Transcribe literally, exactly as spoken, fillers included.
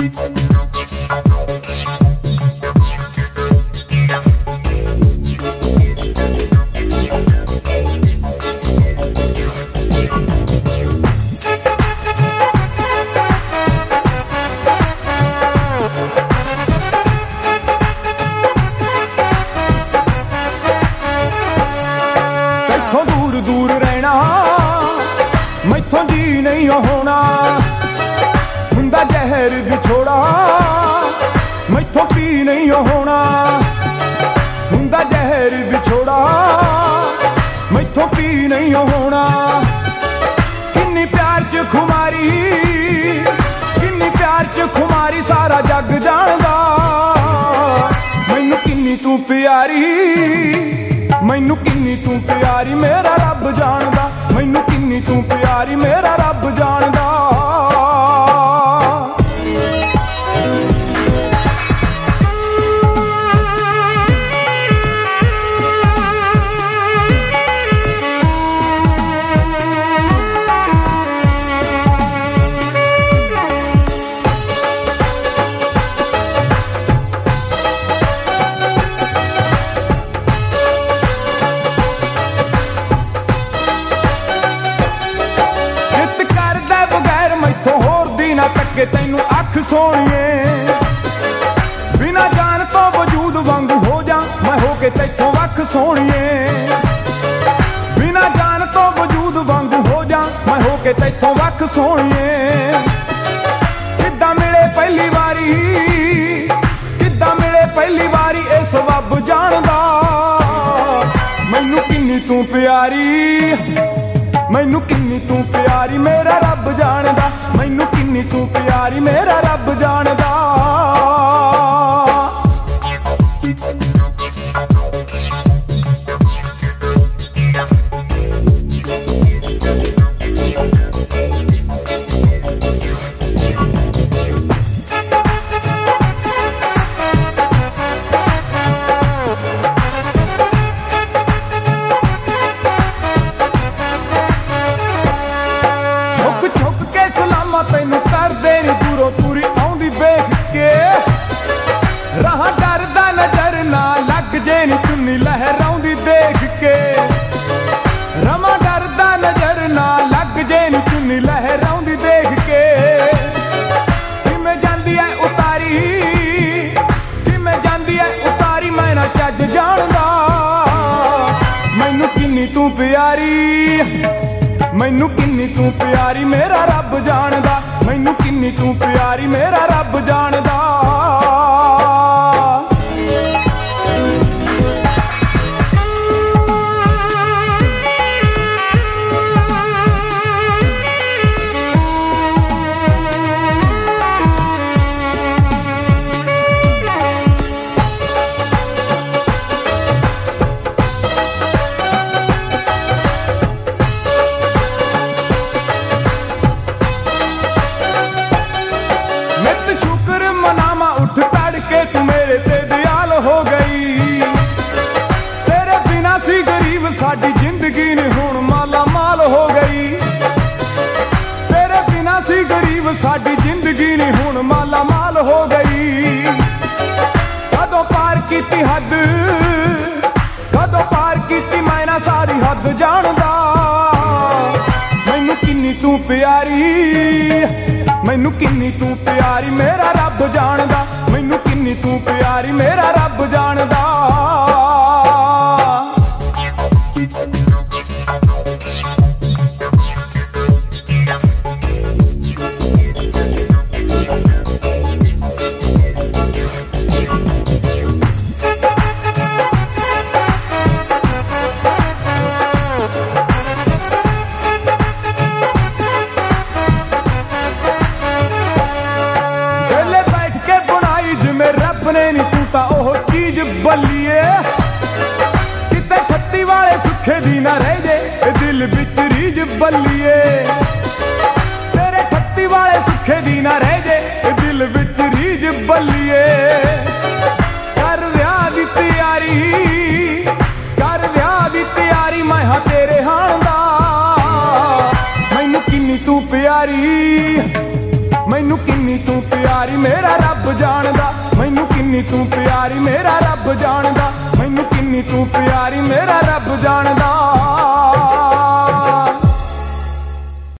मैथों जी नहीं होना हुंदा जहर विछोड़ा मैथों पी नहीं होना हुंदा जहर विछोड़ा मैथों पी नहीं होना किन्नी प्यार च खुमारी किन्नी प्यार च खुमारी सारा जग जानदा मैनू किन्नी तू प्यारी मैनू किन्नी तू प्यारी मेरा रब जानदा मैनू किन्नी तू प्यारी मेरा रब जानदा के तैनू अख सोनिए बिना जान तो वजूद वांगू हो जा मैं हो के तैथों वख सोनिए बिना जान तो वजूद वांगू हो जा मैं हो के तैथों वख सोनिए किद्दां मिले पहली वारी किद्दां मिले पहली वारी ए सबब जानदा मैनू किन्नी तू प्यारी मैनू किन्नी तू प्यारी मेरा रब जानदा मैनू किन्नी तू प्यारी मेरा रब जानदा तैनू कर देनी दूरों पूरी आउंदी वेख के राह डरदा नजर ना लग जे नी चुन्नी लहराउंदी देख के रमा डरदा नजर ना लग जे नी चुन्नी लहराउंदी देख के जिमें जांदी है उतारी जिमें जांदी है उतारी मैं ना चज जानदा मैनू किन्नी तू प्यारी मैनू किन्नी तू प्यारी मेरा रब जानदा मैनू किन्नी तू प्यारी मेरा रब जानदा साडी जिंदगी ने हुण माला माल हो गई तेरे बिना सी गरीब साडी जिंदगी ने हुण माला माल हो गई कदों पार कीती हद कदों पार कीती मैं ना सारी हद जानदा मैनू किन्नी तू प्यारी मैनू किन्नी तू प्यारी मेरा रब जानदा मैनू किन्नी तू प्यारी मेरा रब जानदा बल्लिए किते खत्ती वाले सुखे दी ना रह जे दिल विच रीज बल्लिए तेरे खत्ती वाले सुखे दी ना रह जे दिल विच रीज बल्लिए कर विआह दी तैयारी कर विआह दी तैयारी मैं हां तेरे हां दा मैनू किन्नी तू प्यारी मैनू किन्नी तू प्यारी मेरे ਜਾਣਦਾ ਮੈਨੂੰ ਕਿੰਨੀ ਤੂੰ ਪਿਆਰੀ ਮੇਰਾ ਰੱਬ ਜਾਣਦਾ ਮੈਨੂੰ ਕਿੰਨੀ ਤੂੰ ਪਿਆਰੀ ਮੇਰਾ ਰੱਬ ਜਾਣਦਾ